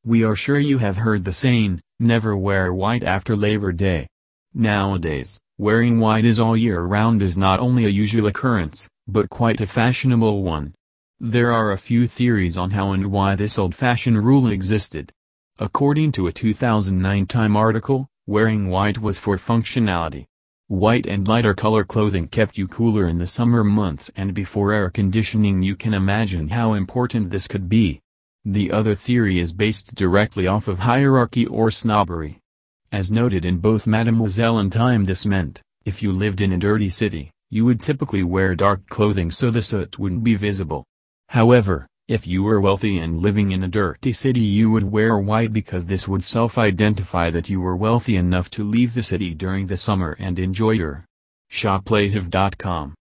We are sure you have heard the saying, never wear white after Labor Day. Nowadays, wearing white is all year round is not only a usual occurrence, but quite a fashionable one. There are a few theories on how and why this old-fashioned rule existed. According to a 2009 Time article, wearing white was for functionality. White and lighter color clothing kept you cooler in the summer months, and before air conditioning you can imagine how important this could be. The other theory is based directly off of hierarchy or snobbery. As noted in both Mademoiselle and Time, this meant, if you lived in a dirty city, you would typically wear dark clothing so the soot wouldn't be visible. However, if you were wealthy and living in a dirty city, you would wear white because this would self-identify that you were wealthy enough to leave the city during the summer and enjoy your shoplative.com